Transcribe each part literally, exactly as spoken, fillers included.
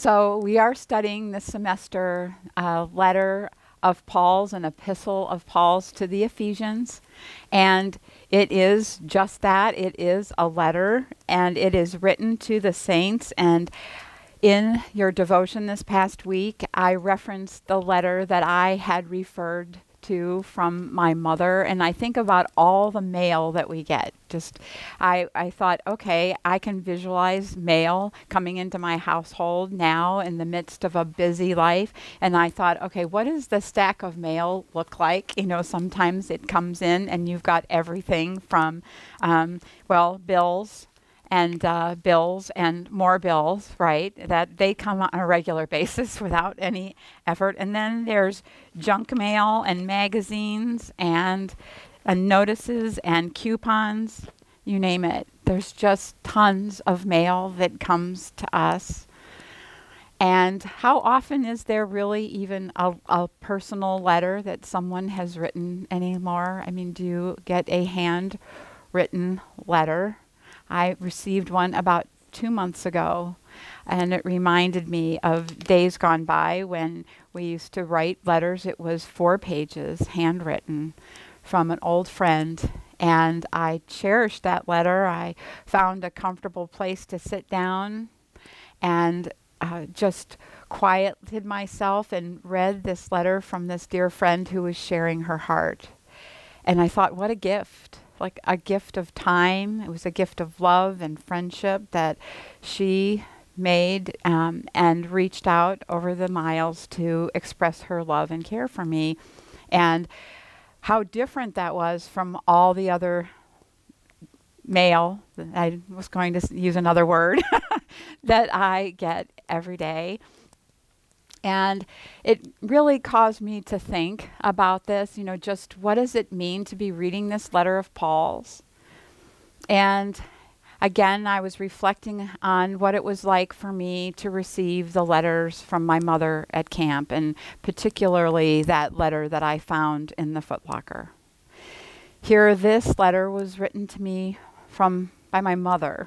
So we are studying this semester a letter of Paul's, an epistle of Paul's to the Ephesians. And it is just that. It is a letter, and it is written to the saints. And in your devotion this past week, I referenced the letter that I had referred to from my mother, and I think about all the mail that we get. Just, I, I thought, okay, I can visualize mail coming into my household now in the midst of a busy life, and I thought, okay, what does the stack of mail look like? You know, sometimes it comes in and you've got everything from, um, well, bills, and uh, bills and more bills, right? That they come on a regular basis without any effort. And then there's junk mail and magazines and uh, notices and coupons, you name it. There's just tons of mail that comes to us. And how often is there really even a, a personal letter that someone has written anymore? I mean, do you get a handwritten letter? I received one about two months ago, and it reminded me of days gone by when we used to write letters. It was four pages, handwritten, from an old friend, and I cherished that letter. I found a comfortable place to sit down and uh, just quieted myself and read this letter from this dear friend who was sharing her heart. And I thought, what a gift. Like a gift of time. It was a gift of love and friendship that she made um, and reached out over the miles to express her love and care for me. And how different that was from all the other mail, I was going to s- use another word, that I get every day. And it really caused me to think about this, you know, just what does it mean to be reading this letter of Paul's? And again, I was reflecting on what it was like for me to receive the letters from my mother at camp, and particularly that letter that I found in the footlocker. Here, this letter was written to me from by my mother.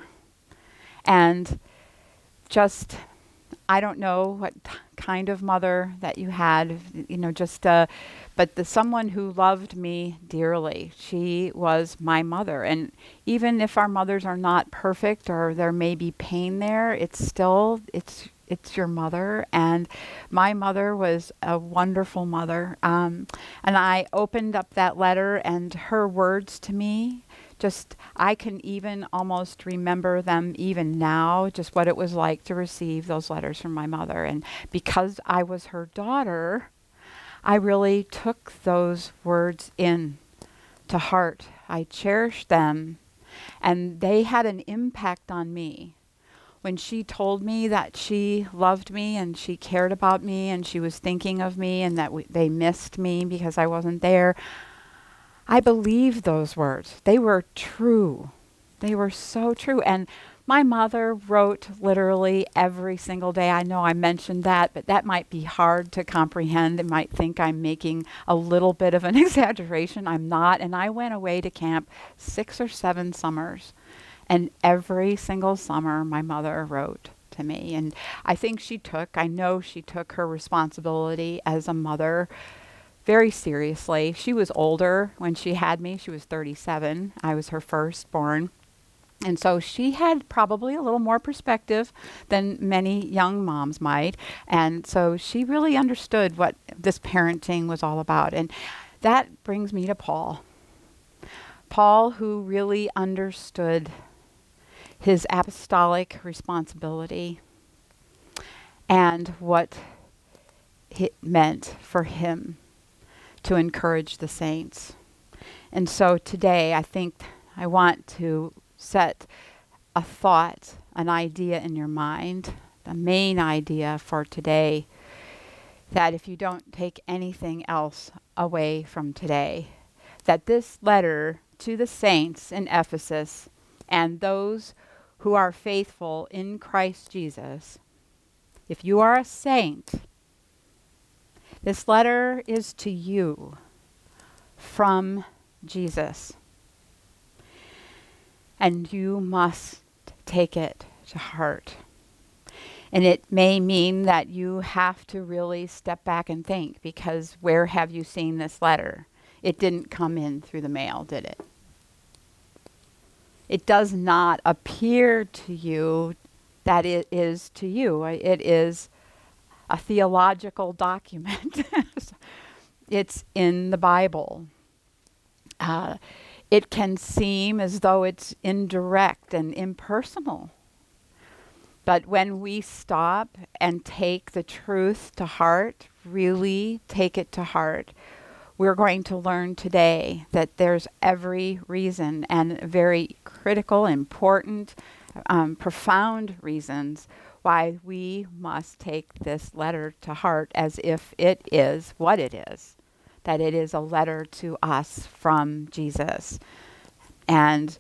And just I don't know what t- kind of mother that you had, you know, just, uh, but the someone who loved me dearly. She was my mother. And even if our mothers are not perfect or there may be pain there, it's still, it's, it's your mother. And my mother was a wonderful mother. Um, and I opened up that letter, and her words to me, just, I can even almost remember them even now, just what it was like to receive those letters from my mother. And because I was her daughter, I really took those words in to heart. I cherished them, and they had an impact on me. When she told me that she loved me and she cared about me and she was thinking of me and that w- they missed me because I wasn't there, I believed those words. They were true. They were so true. And my mother wrote literally every single day. I know I mentioned that, but that might be hard to comprehend. It might think I'm making a little bit of an exaggeration. I'm not. And I went away to camp six or seven summers. And every single summer, my mother wrote to me. And I think she took, I know she took her responsibility as a mother very seriously. She was older when she had me. She was thirty-seven. I was her firstborn. And so she had probably a little more perspective than many young moms might. And so she really understood what this parenting was all about. And that brings me to Paul. Paul, who really understood his apostolic responsibility and what it meant for him to encourage the saints. And so today, I think I want to set a thought, an idea in your mind, the main idea for today, that if you don't take anything else away from today, that this letter to the saints in Ephesus and those who are faithful in Christ Jesus, if you are a saint, this letter is to you from Jesus. And you must take it to heart. And it may mean that you have to really step back and think, because where have you seen this letter? It didn't come in through the mail, did it? It does not appear to you that it is to you. It is a theological document. It's in the Bible. Uh, it can seem as though it's indirect and impersonal. But when we stop and take the truth to heart, really take it to heart, we're going to learn today that there's every reason, and very critical, important, um, profound reasons why we must take this letter to heart as if it is what it is, that it is a letter to us from Jesus. And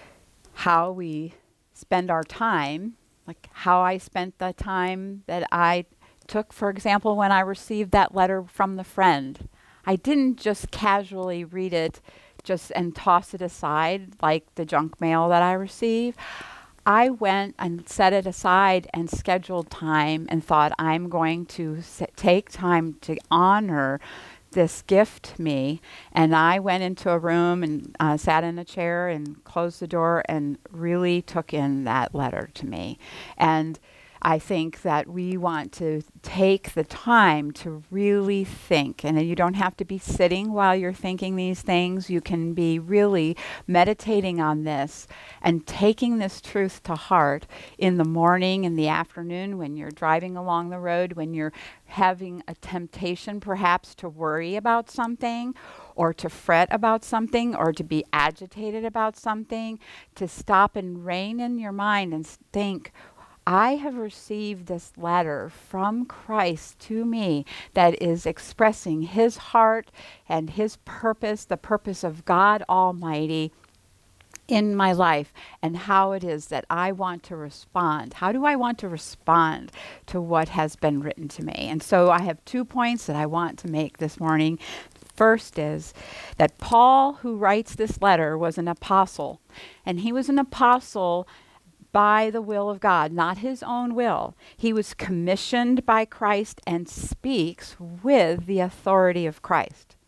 how we spend our time, like how I spent the time that I took, for example, when I received that letter from the friend. I didn't just casually read it just and toss it aside like the junk mail that I receive. I went and set it aside and scheduled time and thought, I'm going to s- take time to honor this gift to me. And I went into a room and uh, sat in a chair and closed the door and really took in that letter to me. And I think that we want to take the time to really think. And you don't have to be sitting while you're thinking these things. You can be really meditating on this and taking this truth to heart in the morning, in the afternoon, when you're driving along the road, when you're having a temptation perhaps to worry about something, or to fret about something, or to be agitated about something, to stop and rein in your mind and s- think, I have received this letter from Christ to me that is expressing his heart and his purpose, the purpose of God Almighty in my life, and how it is that I want to respond. How do I want to respond to what has been written to me? And so I have two points that I want to make this morning. First is that Paul, who writes this letter, was an apostle, and he was an apostle by the will of God, not his own will. He was commissioned by Christ and speaks with the authority of Christ.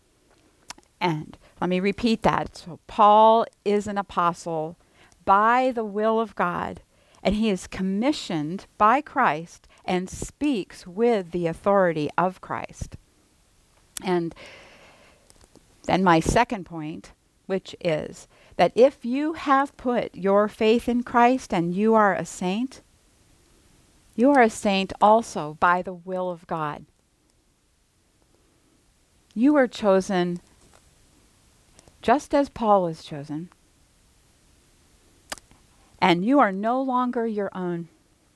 And let me repeat that. So Paul is an apostle by the will of God, and he is commissioned by Christ and speaks with the authority of Christ. And then my second point, which is that if you have put your faith in Christ and you are a saint, you are a saint also by the will of God. You were chosen just as Paul was chosen, and you are no longer your own.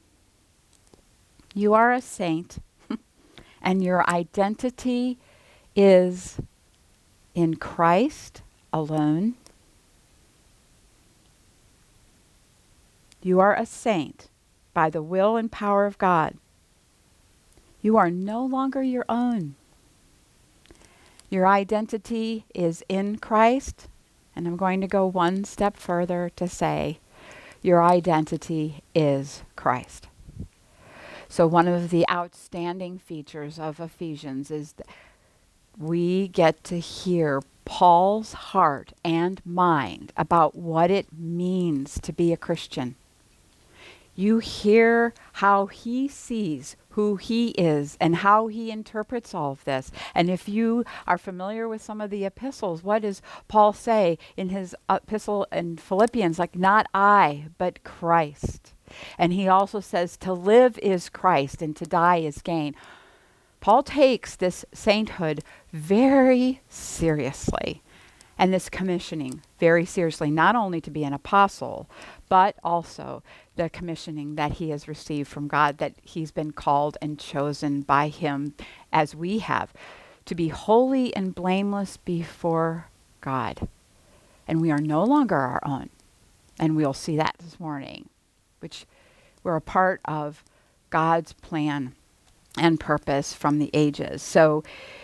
You are a saint, and your identity is in Christ alone. You are a saint by the will and power of God. You are no longer your own. Your identity is in Christ, and I'm going to go one step further to say your identity is Christ. So one of the outstanding features of Ephesians is that we get to hear Paul's heart and mind about what it means to be a Christian. You hear how he sees who he is and how he interprets all of this. And if you are familiar with some of the epistles, what does Paul say in his epistle in Philippians? Like, not I, but Christ. And he also says to live is Christ and to die is gain. Paul takes this sainthood very seriously, and this commissioning very seriously, not only to be an apostle, but also the commissioning that he has received from God, that he's been called and chosen by him, as we have, to be holy and blameless before God. And we are no longer our own. And we'll see that this morning, which we're a part of God's plan and purpose from the ages. So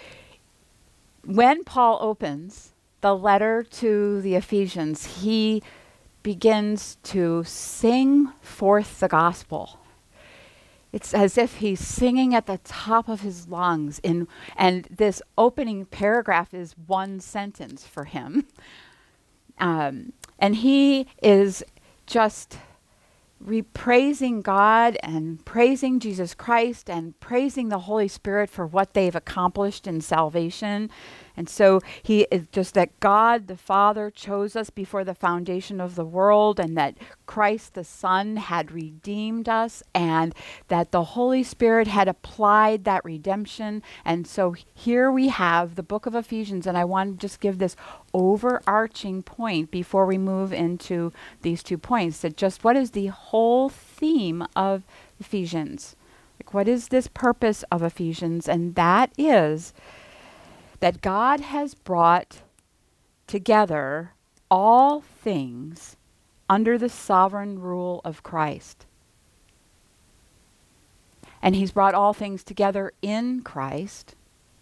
when Paul opens the letter to the Ephesians, he begins to sing forth the gospel. It's as if he's singing at the top of his lungs. In, and this opening paragraph is one sentence for him. Um, and he is just re- praising God and praising Jesus Christ and praising the Holy Spirit for what they've accomplished in salvation. And so he is just that God the Father chose us before the foundation of the world, and that Christ the Son had redeemed us, and that the Holy Spirit had applied that redemption. And so here we have the book of Ephesians, and I want to just give this overarching point before we move into these two points, that just what is the whole theme of Ephesians? Like, what is this purpose of Ephesians? And that is that God has brought together all things under the sovereign rule of Christ. And he's brought all things together in Christ.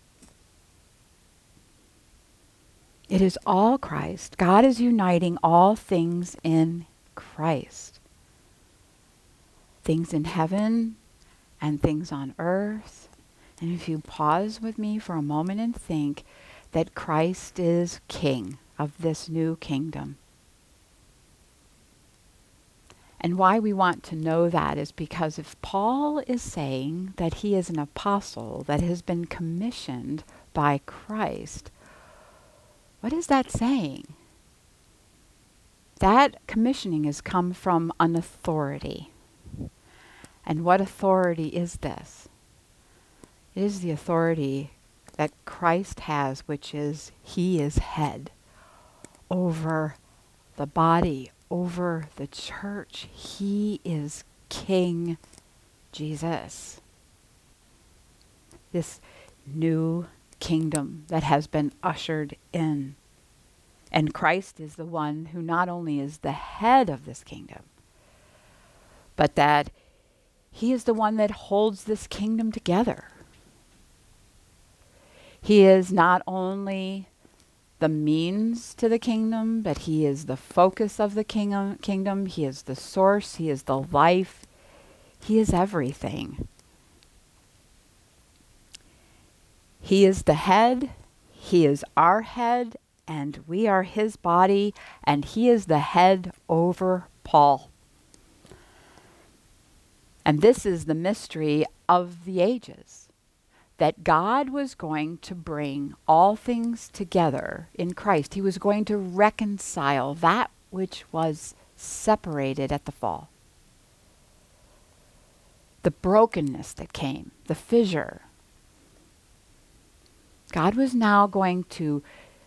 It is all Christ. God is uniting all things in Christ. Things in heaven and things on earth. And if you pause with me for a moment and think that Christ is King of this new kingdom. And why we want to know that is because if Paul is saying that he is an apostle that has been commissioned by Christ, what is that saying? That commissioning has come from an authority. And what authority is this? It is the authority that Christ has, which is he is head over the body, over the church. He is King Jesus. This new kingdom that has been ushered in. And Christ is the one who not only is the head of this kingdom, but that he is the one that holds this kingdom together. He is not only the means to the kingdom, but he is the focus of the kingdom. kingdom. He is the source. He is the life. He is everything. He is the head. He is our head, and we are his body, and he is the head over Paul. And this is the mystery of the ages. That God was going to bring all things together in Christ. He was going to reconcile that which was separated at the fall. The brokenness that came, the fissure. God was now going to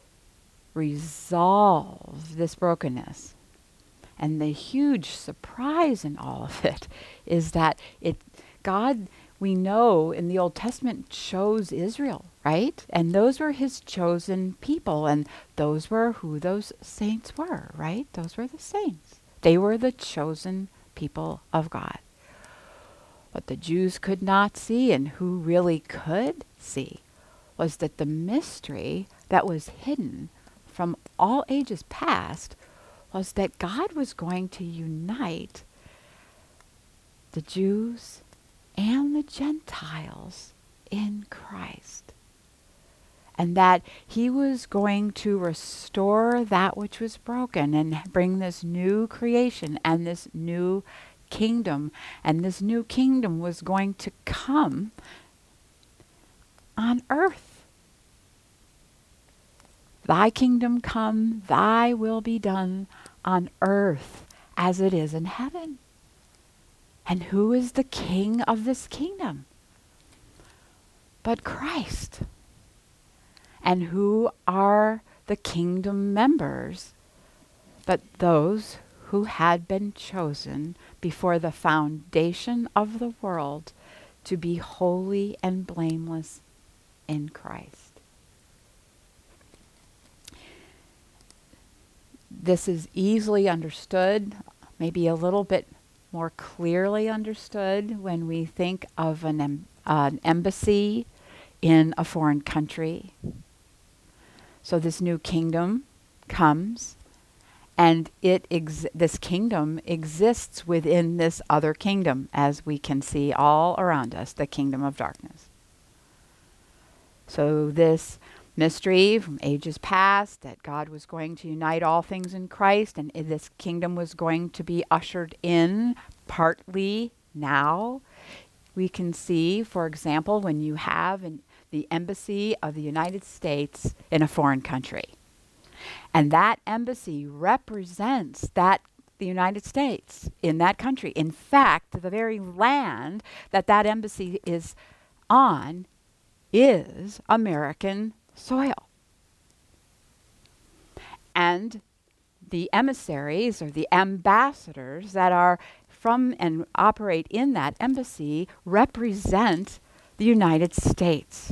resolve this brokenness. And the huge surprise in all of it is that it God we know in the Old Testament chose Israel, right? And those were his chosen people. And those were who those saints were, right? Those were the saints. They were the chosen people of God. What the Jews could not see, and who really could see, was that the mystery that was hidden from all ages past was that God was going to unite the Jews and the Gentiles in Christ. And that he was going to restore that which was broken and bring this new creation and this new kingdom. And this new kingdom was going to come on earth. Thy kingdom come, thy will be done on earth as it is in heaven. And who is the king of this kingdom? But Christ. And who are the kingdom members? But those who had been chosen before the foundation of the world to be holy and blameless in Christ. This is easily understood, maybe a little bit more clearly understood when we think of an, em- uh, an embassy in a foreign country. So this new kingdom comes, And it ex- this kingdom exists within this other kingdom, as we can see all around us, the kingdom of darkness. So this mystery from ages past, that God was going to unite all things in Christ, and i- this kingdom was going to be ushered in partly now. We can see, for example, when you have an, the embassy of the United States in a foreign country. And that embassy represents that the United States in that country. In fact, the very land that that embassy is on is American soil. And the emissaries or the ambassadors that are from and operate in that embassy represent the United States.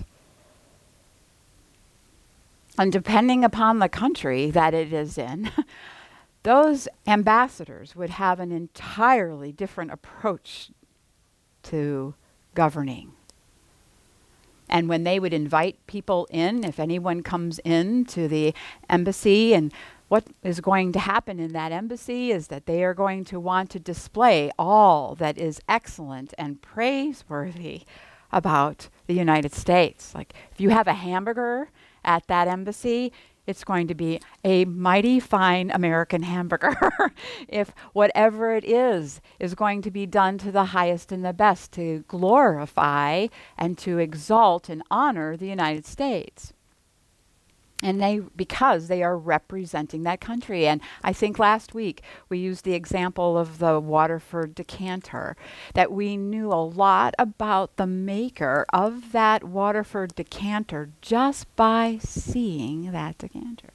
And depending upon the country that it is in, those ambassadors would have an entirely different approach to governing. And when they would invite people in, if anyone comes in to the embassy, and what is going to happen in that embassy is that they are going to want to display all that is excellent and praiseworthy about the United States. Like if you have a hamburger at that embassy, it's going to be a mighty fine American hamburger. If whatever it is is going to be done to the highest and the best to glorify and to exalt and honor the United States. And they, because they are representing that country. And I think last week we used the example of the Waterford decanter, that we knew a lot about the maker of that Waterford decanter just by seeing that decanter.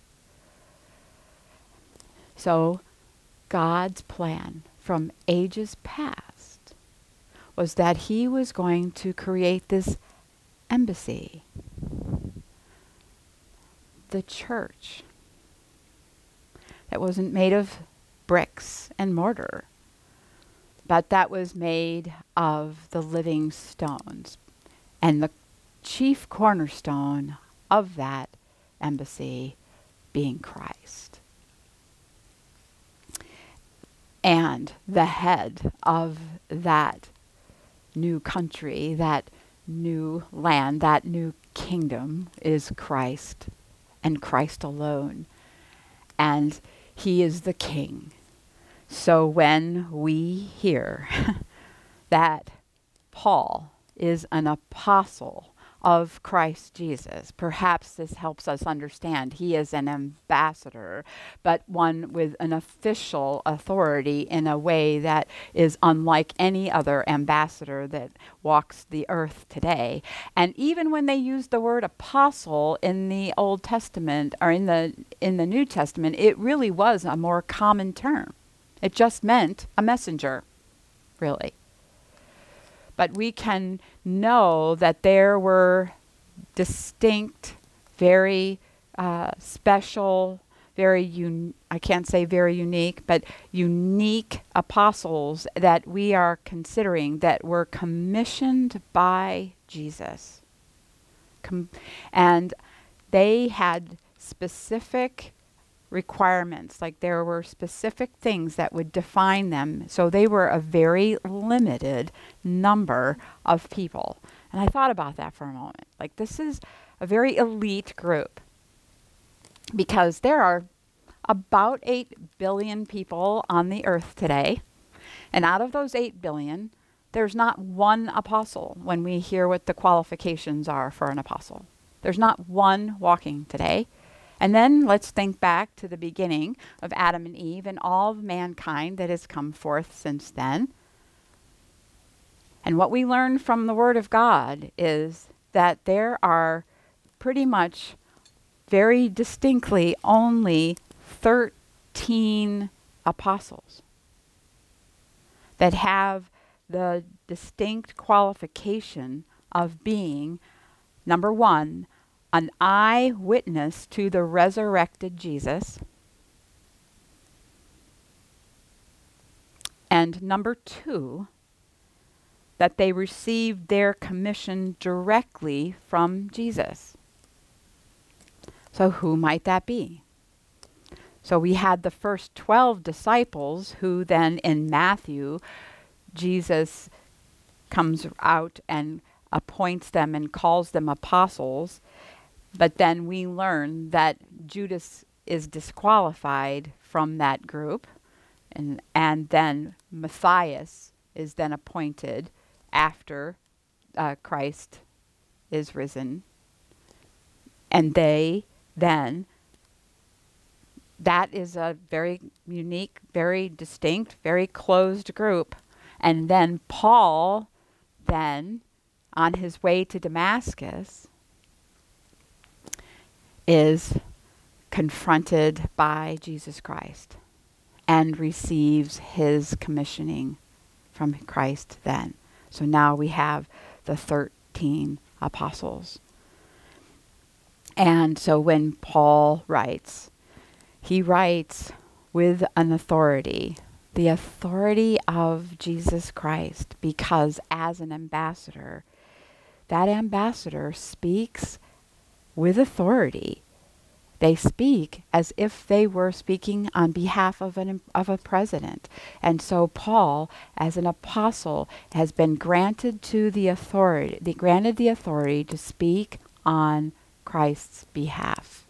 So God's plan from ages past was that he was going to create this embassy, the church, that wasn't made of bricks and mortar, but that was made of the living stones. And the chief cornerstone of that embassy being Christ. And the head of that new country, that new land, that new kingdom is Christ. And Christ alone. And he is the king. So when we hear that Paul is an apostle of Christ Jesus, perhaps this helps us understand he is an ambassador, but one with an official authority in a way that is unlike any other ambassador that walks the earth today. And even when they use the word apostle in the Old Testament or in the in the New Testament, it really was a more common term. It just meant a messenger, really. But we can know that there were distinct, very uh, special, very un- I can't say very unique, but unique apostles that we are considering that were commissioned by Jesus. Com- and they had specific requirements, like there were specific things that would define them. So they were a very limited number of people. And I thought about that for a moment. Like this is a very elite group because there are about eight billion people on the earth today. And out of those eight billion, there's not one apostle when we hear what the qualifications are for an apostle. There's not one walking today. And then let's think back to the beginning of Adam and Eve and all of mankind that has come forth since then. And what we learn from the Word of God is that there are pretty much very distinctly only thirteen apostles that have the distinct qualification of being, number one, an eyewitness to the resurrected Jesus. And number two, that they received their commission directly from Jesus. So who might that be? So we had the first twelve disciples who then in Matthew, Jesus comes out and appoints them and calls them apostles. But then we learn that Judas is disqualified from that group. And, and then Matthias is then appointed after uh, Christ is risen. And they then, that is a very unique, very distinct, very closed group. And then Paul, then, on his way to Damascus, is confronted by Jesus Christ and receives his commissioning from Christ then. So now we have the thirteen apostles. And so when Paul writes, he writes with an authority, the authority of Jesus Christ, because as an ambassador, that ambassador speaks with authority. They speak as if they were speaking on behalf of an of a president. And so Paul, as an apostle, has been granted to the authority, the, granted the authority to speak on Christ's behalf.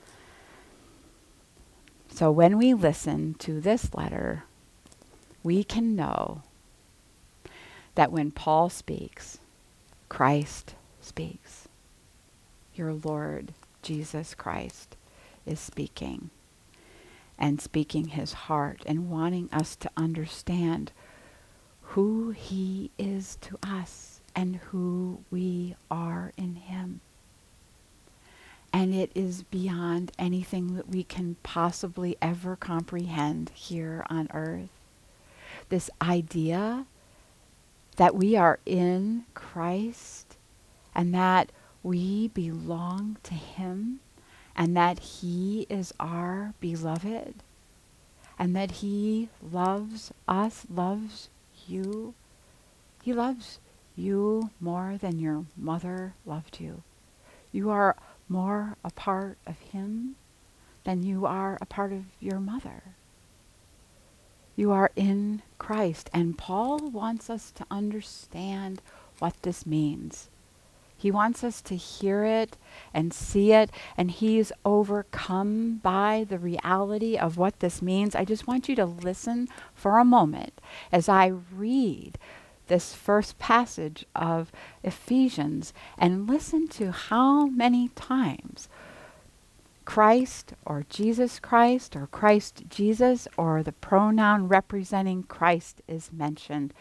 So when we listen to this letter, we can know that when Paul speaks, Christ speaks. Your Lord Jesus Christ is speaking, and speaking his heart and wanting us to understand who he is to us and who we are in him. And it is beyond anything that we can possibly ever comprehend here on earth. This idea that we are in Christ and that we belong to him and that he is our beloved and that he loves us, loves you. He loves you more than your mother loved you. You are more a part of him than you are a part of your mother. You are in Christ. And Paul wants us to understand what this means. He wants us to hear it and see it, and he's overcome by the reality of what this means. I just want you to listen for a moment as I read this first passage of Ephesians and listen to how many times Christ or Jesus Christ or Christ Jesus or the pronoun representing Christ is mentioned.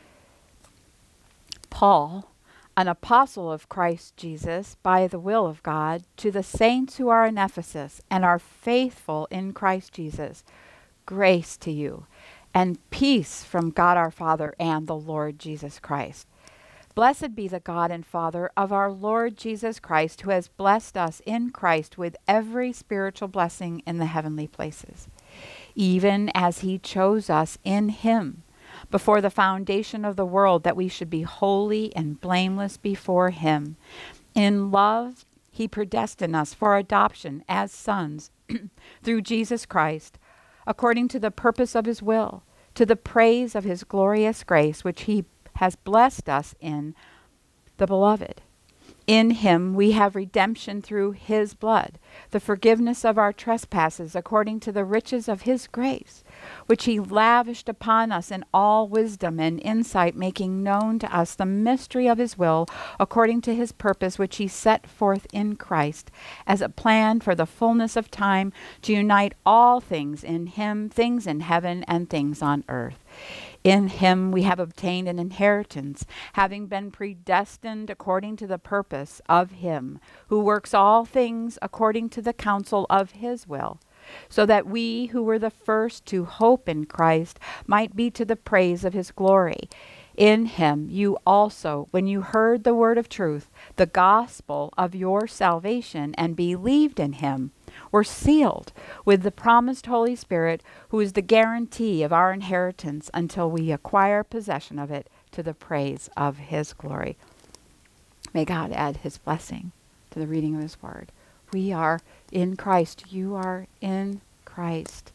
Paul, an apostle of Christ Jesus by the will of God, to the saints who are in Ephesus and are faithful in Christ Jesus, grace to you and peace from God our Father and the Lord Jesus Christ. Blessed be the God and Father of our Lord Jesus Christ, who has blessed us in Christ with every spiritual blessing in the heavenly places, even as he chose us in him before the foundation of the world, that we should be holy and blameless before him. In love, he predestined us for adoption as sons through Jesus Christ, according to the purpose of his will, to the praise of his glorious grace, which he has blessed us in the beloved. In him we have redemption through his blood, the forgiveness of our trespasses, according to the riches of his grace, which he lavished upon us in all wisdom and insight, making known to us the mystery of his will, according to his purpose, which he set forth in Christ, as a plan for the fullness of time, to unite all things in him, things in heaven and things on earth. In him we have obtained an inheritance, having been predestined according to the purpose of him, who works all things according to the counsel of his will, so that we who were the first to hope in Christ might be to the praise of his glory. In him you also, when you heard the word of truth, the gospel of your salvation, and believed in him, were sealed with the promised Holy Spirit, who is the guarantee of our inheritance until we acquire possession of it, to the praise of his glory. May God add his blessing to the reading of his word. We are in Christ. You are in Christ.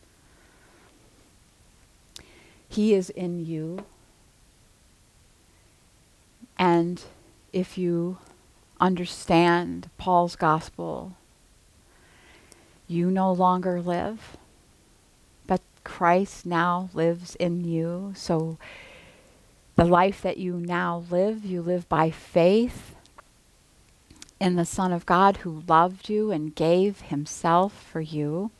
He is in you. And if you understand Paul's gospel, you no longer live, but Christ now lives in you. So the life that you now live, you live by faith in the Son of God who loved you and gave himself for you.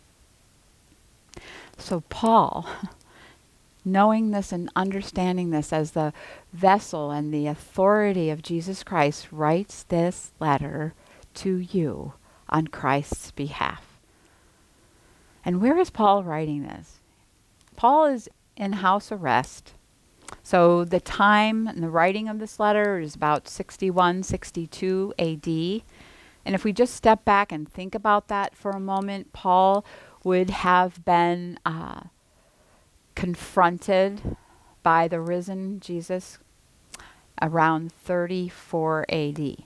So Paul, knowing this and understanding this as the vessel and the authority of Jesus Christ, writes this letter to you on Christ's behalf. And where is Paul writing this? Paul is in house arrest. So the time and the writing of this letter is about sixty-one, sixty-two A D. And if we just step back and think about that for a moment, Paul would have been uh, confronted by the risen Jesus around thirty-four A D.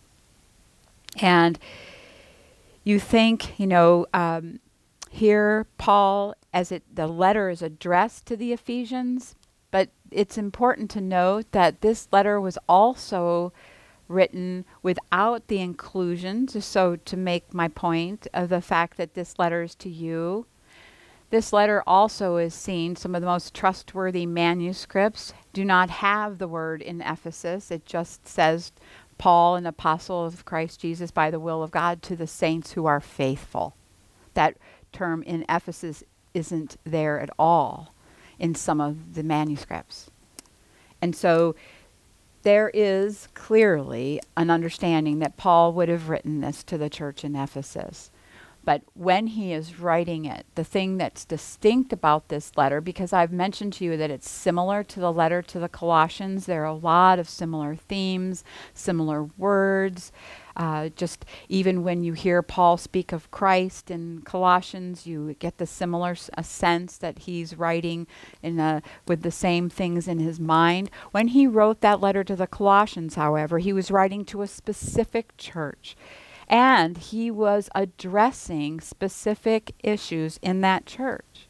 And you think, you know, um, here Paul, as it the letter is addressed to the Ephesians, but it's important to note that this letter was also written without the inclusion, just so to make my point of the fact that this letter is to you. This letter also is seen, some of the most trustworthy manuscripts do not have the word in Ephesus. It just says, Paul, an apostle of Christ Jesus by the will of God, to the saints who are faithful. That term in Ephesus isn't there at all in some of the manuscripts. And so there is clearly an understanding that Paul would have written this to the church in Ephesus. But when he is writing it, the thing that's distinct about this letter, because I've mentioned to you that it's similar to the letter to the Colossians, there are a lot of similar themes, similar words. Uh, just even when you hear Paul speak of Christ in Colossians, you get the similar s- a sense that he's writing in a, with the same things in his mind. When he wrote that letter to the Colossians, however, he was writing to a specific church. And he was addressing specific issues in that church.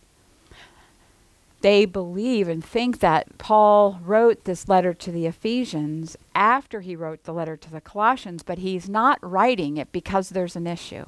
They believe and think that Paul wrote this letter to the Ephesians after he wrote the letter to the Colossians, but he's not writing it because there's an issue.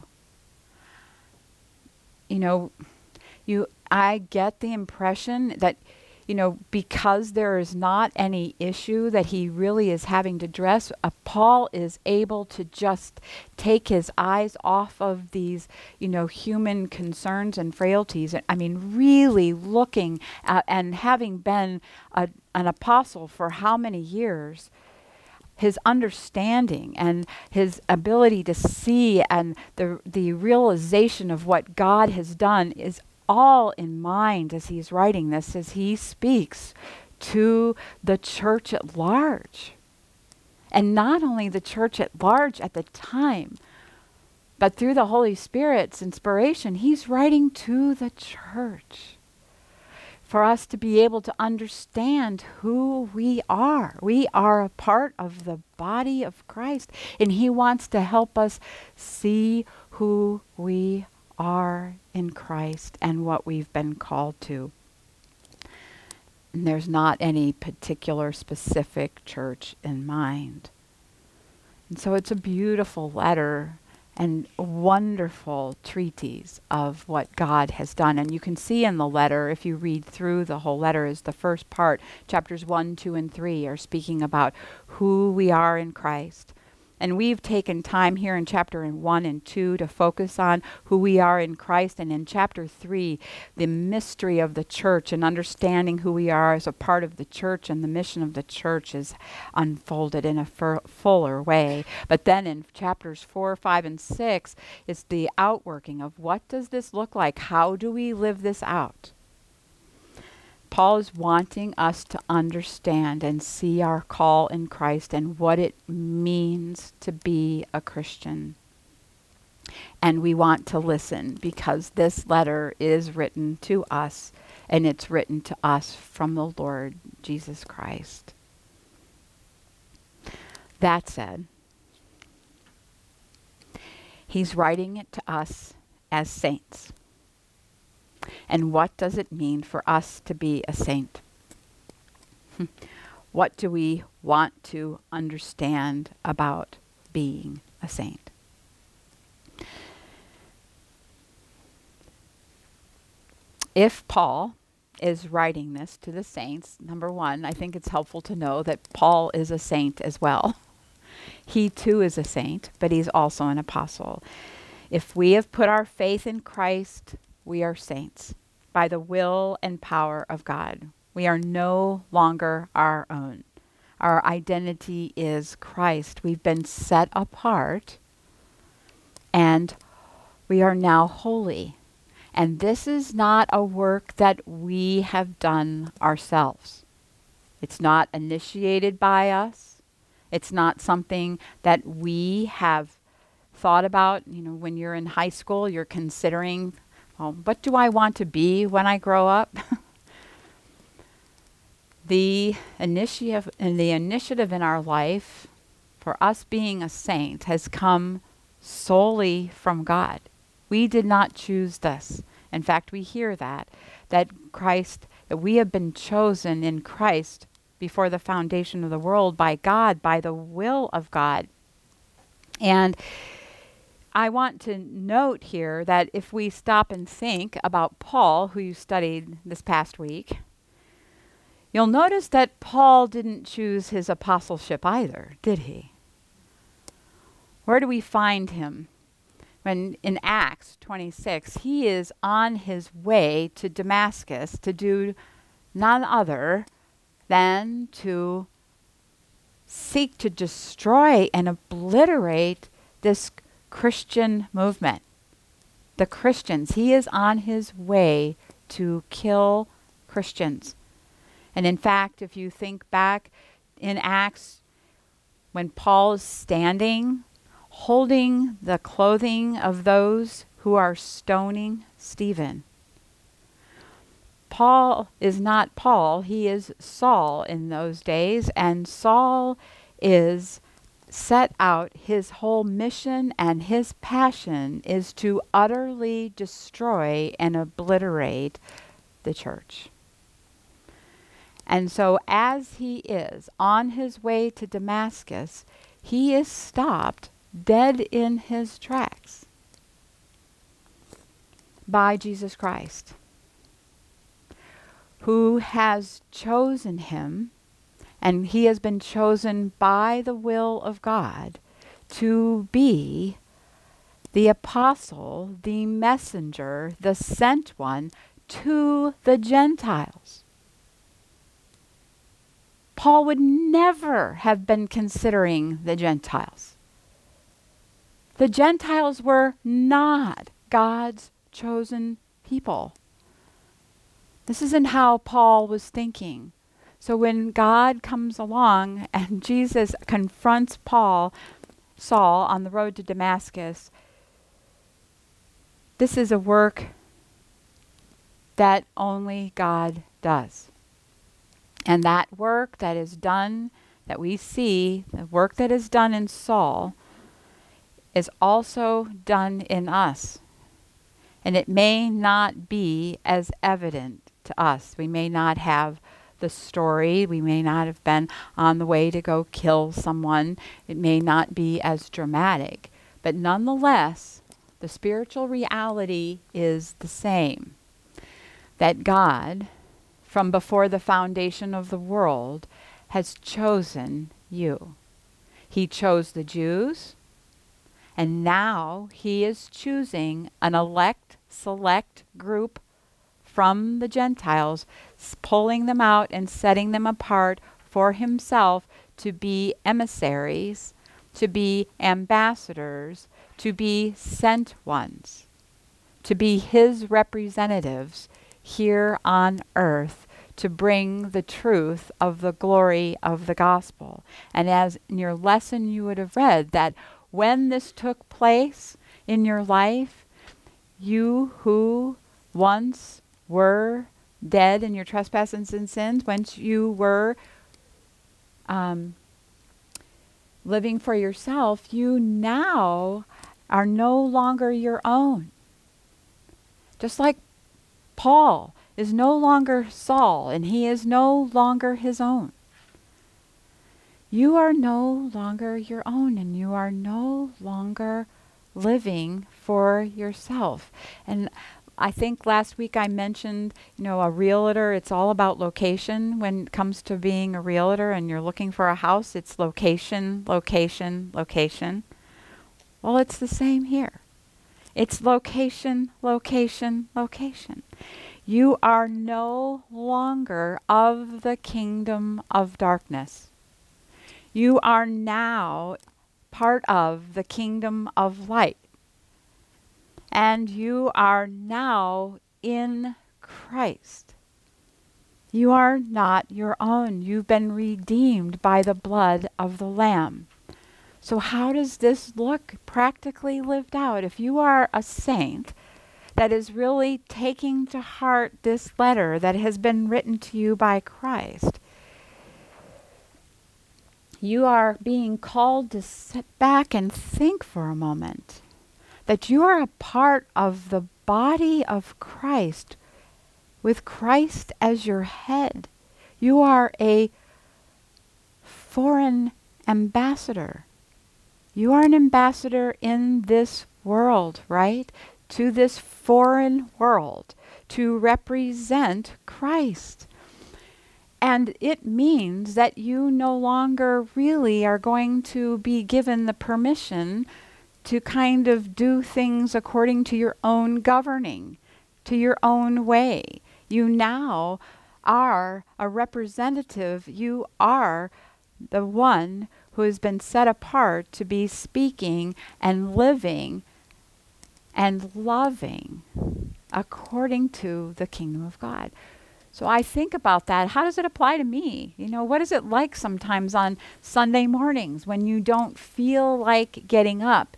You know, you I get the impression that, you know, because there is not any issue that he really is having to address, uh, Paul is able to just take his eyes off of these, you know, human concerns and frailties. I mean, really looking at, and having been a, an apostle for how many years, his understanding and his ability to see and the the realization of what God has done is all in mind as he's writing this, as he speaks to the church at large. And not only the church at large at the time, but through the Holy Spirit's inspiration, he's writing to the church for us to be able to understand who we are. We are a part of the body of Christ, and he wants to help us see who we are in Christ and what we've been called to. And there's not any particular specific church in mind. And so it's a beautiful letter and wonderful treatise of what God has done. And you can see in the letter, if you read through the whole letter, is the first part, chapters one, two, and three are speaking about who we are in Christ. And we've taken time here in chapter one and two to focus on who we are in Christ. And in chapter three, the mystery of the church and understanding who we are as a part of the church and the mission of the church is unfolded in a fur- fuller way. But then in chapters four, five, and six, it's the outworking of what does this look like? How do we live this out? Paul is wanting us to understand and see our call in Christ and what it means to be a Christian. And we want to listen because this letter is written to us, and it's written to us from the Lord Jesus Christ. That said, he's writing it to us as saints. And what does it mean for us to be a saint? What do we want to understand about being a saint? If Paul is writing this to the saints, number one, I think it's helpful to know that Paul is a saint as well. He too is a saint, but he's also an apostle. If we have put our faith in Christ, we are saints by the will and power of God. We are no longer our own. Our identity is Christ. We've been set apart, and we are now holy. And this is not a work that we have done ourselves. It's not initiated by us. It's not something that we have thought about. You know, when you're in high school, you're considering, well, what do I want to be when I grow up? The initiative and the initiative in our life for us being a saint has come solely from God. We did not choose this. In fact, we hear that, that Christ, that we have been chosen in Christ before the foundation of the world by God, by the will of God. And I want to note here that if we stop and think about Paul, who you studied this past week, you'll notice that Paul didn't choose his apostleship either, did he? Where do we find him? When in Acts twenty-six, he is on his way to Damascus to do none other than to seek to destroy and obliterate this Christian movement. The Christians. He is on his way to kill Christians. And in fact, if you think back in Acts, when Paul is standing, holding the clothing of those who are stoning Stephen. Paul is not Paul, he is Saul in those days, and Saul is set out, his whole mission and his passion is to utterly destroy and obliterate the church. And so as he is on his way to Damascus, he is stopped dead in his tracks by Jesus Christ, who has chosen him, and he has been chosen by the will of God to be the apostle, the messenger, the sent one to the Gentiles. Paul would never have been considering the Gentiles. The Gentiles were not God's chosen people. This isn't how Paul was thinking. So when God comes along and Jesus confronts Paul, Saul, on the road to Damascus, this is a work that only God does. And that work that is done, that we see, the work that is done in Saul, is also done in us. And it may not be as evident to us. We may not have the story. We may not have been on the way to go kill someone. It may not be as dramatic. But nonetheless, the spiritual reality is the same. That God, from before the foundation of the world, has chosen you. He chose the Jews, and now he is choosing an elect, select group from the Gentiles, pulling them out and setting them apart for himself to be emissaries, to be ambassadors, to be sent ones, to be his representatives here on earth, to bring the truth of the glory of the gospel. And as in your lesson you would have read, that when this took place in your life, you who once were dead in your trespasses and sins, once you were um, living for yourself, you now are no longer your own. Just like Paul is no longer Saul, and he is no longer his own. You are no longer your own, and you are no longer living for yourself. And I think last week I mentioned, you know, a realtor, it's all about location. When it comes to being a realtor and you're looking for a house, it's location, location, location. Well, it's the same here. It's location, location, location. You are no longer of the kingdom of darkness. You are now part of the kingdom of light. And you are now in Christ. You are not your own. You've been redeemed by the blood of the Lamb. So how does this look practically lived out? If you are a saint that is really taking to heart this letter that has been written to you by Christ, you are being called to sit back and think for a moment that you are a part of the body of Christ with Christ as your head. You are a foreign ambassador. You are an ambassador in this world, right? To this foreign world to represent Christ. And it means that you no longer really are going to be given the permission to kind of do things according to your own governing, to your own way. You now are a representative. You are the one who has been set apart to be speaking and living and loving according to the kingdom of God. So I think about that. How does it apply to me? You know, what is it like sometimes on Sunday mornings when you don't feel like getting up?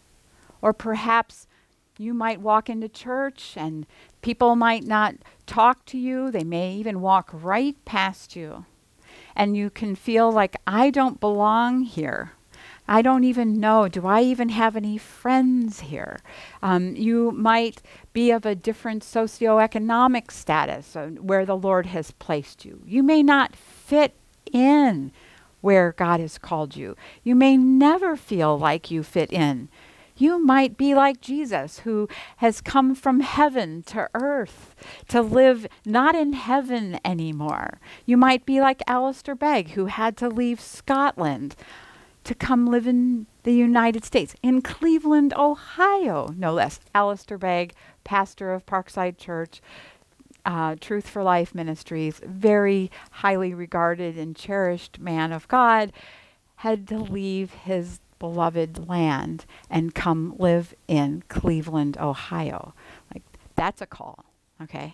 Or perhaps you might walk into church and people might not talk to you. They may even walk right past you. And you can feel like, I don't belong here. I don't even know. Do I even have any friends here? Um, you might be of a different socioeconomic status uh, where the Lord has placed you. You may not fit in where God has called you. You may never feel like you fit in. You might be like Jesus, who has come from heaven to earth to live not in heaven anymore. You might be like Alistair Begg, who had to leave Scotland to come live in the United States, in Cleveland, Ohio, no less. Alistair Begg, pastor of Parkside Church, uh, Truth for Life Ministries, very highly regarded and cherished man of God, had to leave his beloved land and come live in Cleveland, Ohio. Like, that's a call, okay?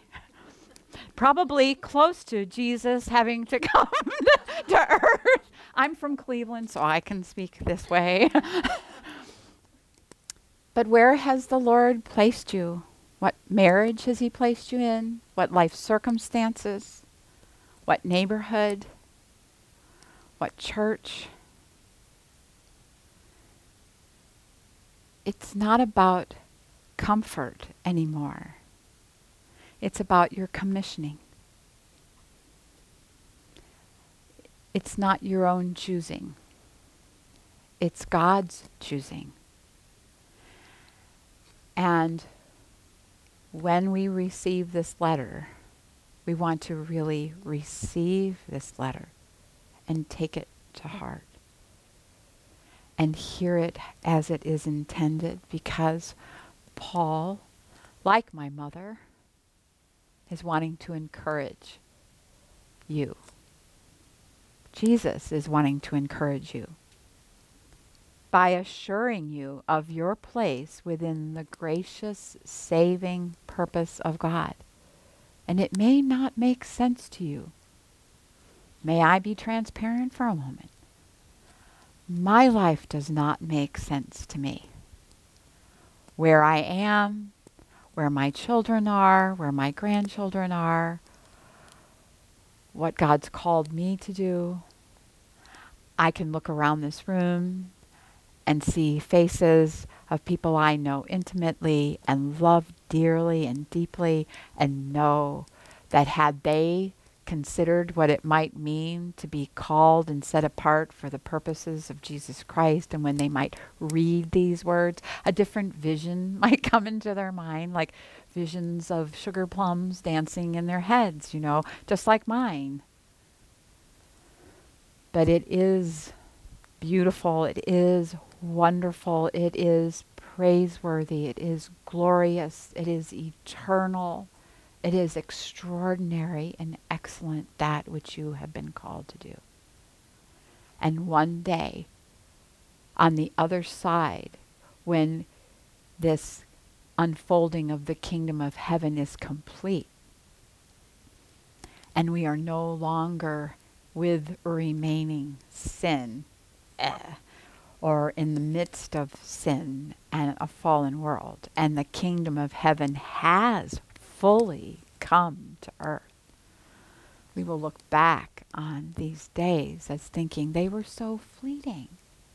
Probably close to Jesus having to come to earth. I'm from Cleveland, so I can speak this way. But where has the Lord placed you? What marriage has he placed you in? What life circumstances? What neighborhood? What church? It's not about comfort anymore. It's about your commissioning. It's not your own choosing. It's God's choosing. And when we receive this letter, we want to really receive this letter and take it to heart and hear it as it is intended, because Paul, like my mother, is wanting to encourage you. Jesus is wanting to encourage you by assuring you of your place within the gracious, saving purpose of God. And it may not make sense to you. May I be transparent for a moment? My life does not make sense to me. Where I am, where my children are, where my grandchildren are, what God's called me to do. I can look around this room and see faces of people I know intimately and love dearly and deeply, and know that had they considered what it might mean to be called and set apart for the purposes of Jesus Christ, and when they might read these words, a different vision might come into their mind, like visions of sugar plums dancing in their heads, you know, just like mine. But it is beautiful, it is wonderful, it is praiseworthy, it is glorious, it is eternal, it is extraordinary and excellent, that which you have been called to do. And one day, on the other side, when this unfolding of the kingdom of heaven is complete, and we are no longer with remaining sin, eh, or in the midst of sin and a fallen world, and the kingdom of heaven has fully come to earth, we will look back on these days as thinking they were so fleeting.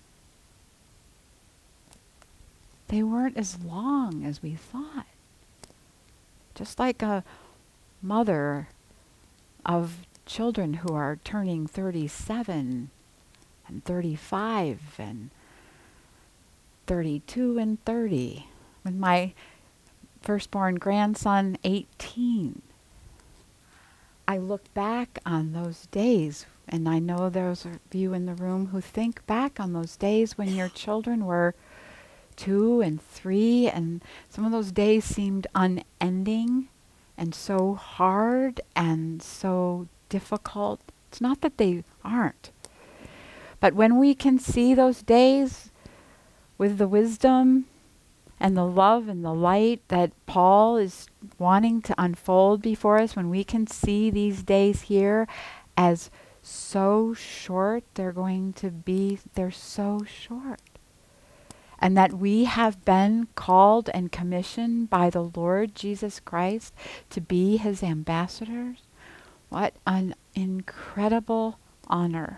They weren't as long as we thought. Just like a mother of children who are turning thirty-seven and thirty-five and thirty-two and thirty. With my firstborn grandson, eighteen. I look back on those days, and I know there's a few in the room who think back on those days when your children were two and three, and some of those days seemed unending and so hard and so difficult. It's not that they aren't. But when we can see those days with the wisdom and the love and the light that Paul is wanting to unfold before us, when we can see these days here as so short, they're going to be, they're so short. And that we have been called and commissioned by the Lord Jesus Christ to be his ambassadors. What an incredible honor.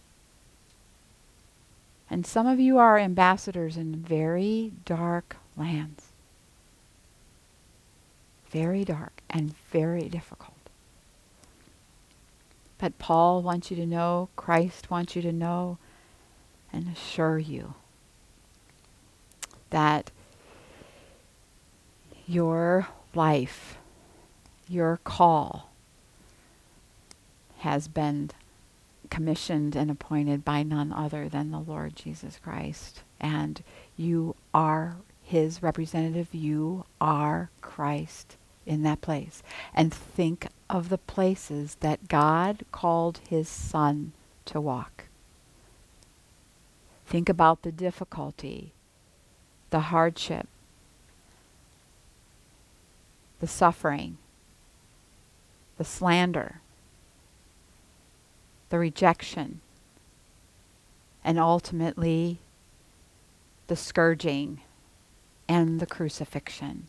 And some of you are ambassadors in very dark lands. Very dark and very difficult. But Paul wants you to know, Christ wants you to know, and assure you that your life, your call, has been commissioned and appointed by none other than the Lord Jesus Christ. And you are his representative. You are Christ in that place. And think of the places that God called his son to walk. Think about the difficulty, the hardship, the suffering, the slander, the rejection, and ultimately the scourging and the crucifixion.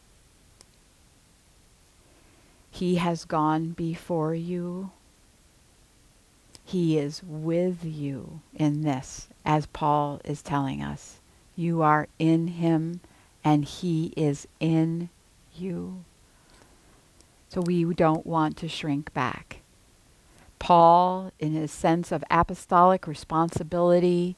He has gone before you. He is with you in this, as Paul is telling us. You are in him, and he is in you. So we don't want to shrink back. Paul, in his sense of apostolic responsibility,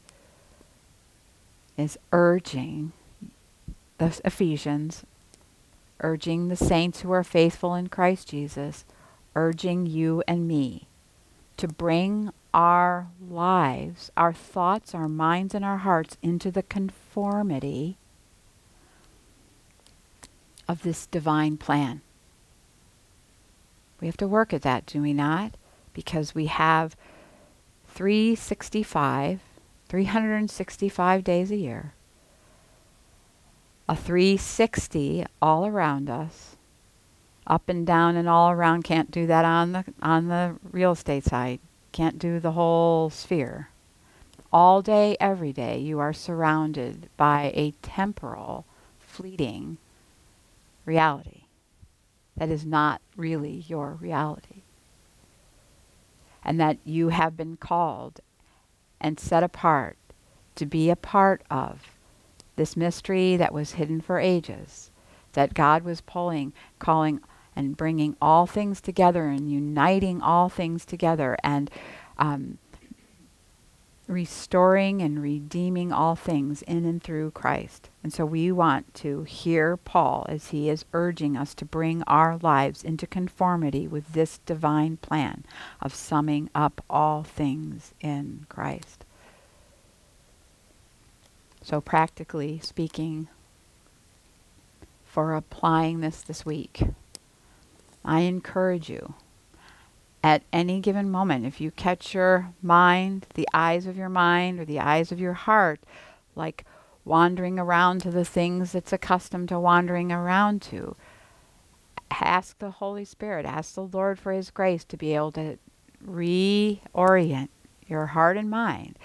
is urging the Ephesians, urging the saints who are faithful in Christ Jesus, urging you and me to bring our lives, our thoughts, our minds, and our hearts into the conformity of this divine plan. We have to work at that, do we not? Because we have three sixty-five, three hundred sixty-five days a year, a three sixty all around us, up and down and all around. Can't do that on the on the real estate side. Can't do the whole sphere. All day, every day, you are surrounded by a temporal, fleeting reality that is not really your reality. And that you have been called and set apart to be a part of this mystery that was hidden for ages, that God was pulling, calling, and bringing all things together and uniting all things together and um, restoring and redeeming all things in and through Christ. And so we want to hear Paul as he is urging us to bring our lives into conformity with this divine plan of summing up all things in Christ. So practically speaking, for applying this this week, I encourage you at any given moment, if you catch your mind, the eyes of your mind or the eyes of your heart, like wandering around to the things it's accustomed to wandering around to, ask the Holy Spirit, ask the Lord for His grace to be able to reorient your heart and mind,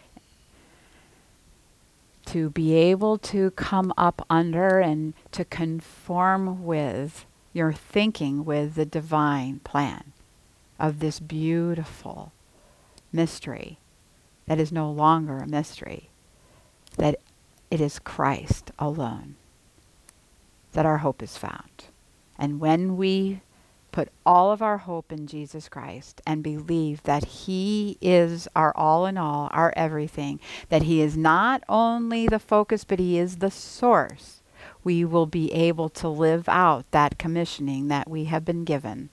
to be able to come up under and to conform with your thinking with the divine plan of this beautiful mystery that is no longer a mystery, that it is Christ alone that our hope is found. And when we put all of our hope in Jesus Christ and believe that He is our all in all, our everything, that He is not only the focus, but He is the source, we will be able to live out that commissioning that we have been given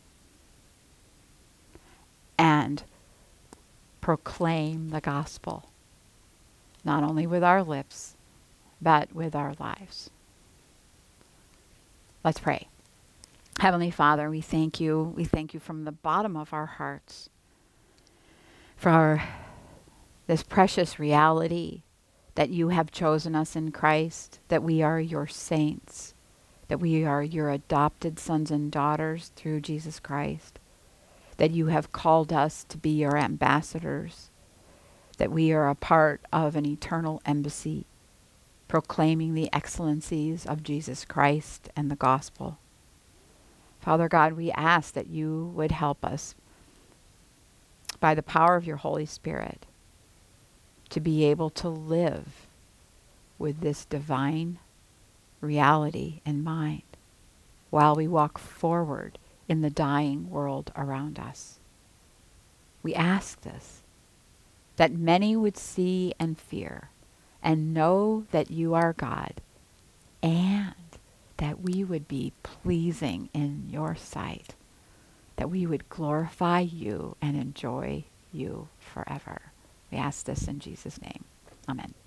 and proclaim the gospel, not only with our lips, but with our lives. Let's pray. Heavenly Father, we thank you. We thank you from the bottom of our hearts for this precious reality that you have chosen us in Christ, that we are your saints, that we are your adopted sons and daughters through Jesus Christ, that you have called us to be your ambassadors, that we are a part of an eternal embassy, proclaiming the excellencies of Jesus Christ and the gospel. Father God, we ask that you would help us by the power of your Holy Spirit to be able to live with this divine reality in mind while we walk forward in the dying world around us. We ask this, that many would see and fear and know that you are God, and that we would be pleasing in your sight, that we would glorify you and enjoy you forever. We ask this in Jesus' name. Amen.